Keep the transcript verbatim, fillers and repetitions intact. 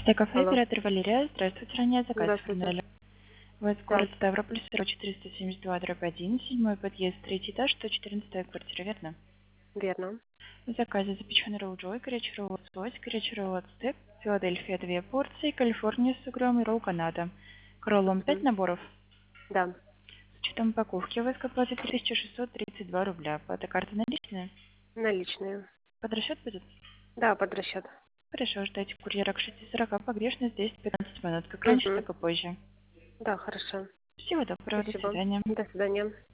Кафе, Алло. оператор Валерия. Здравствуйте, ранее заказ Здравствуйте. оформляли. Вы Да, город Ставрополь, сто четыреста семьдесят два, дробь один, седьмой подъезд, третий этаж, сто четырнадцатая квартира, верно? верно. В заказе запеченный ролл Джой, горячий ролл лосось, горячий ролл ацтек, Филадельфия две порции, Калифорния с угрём и ролл Канада. К роллам пять Мгм. наборов. Да, С учетом упаковки у вас к оплате три тысячи шестьсот тридцать два рубля. Оплата карты наличная. наличные. Под расчет будет? Да, под расчет. Хорошо, ждайте курьера к шести сорока, погрешность десять-пятнадцать минут. Как раньше, Угу. так и позже. Да, хорошо. Всего доброго, до Спасибо. свидания. До свидания.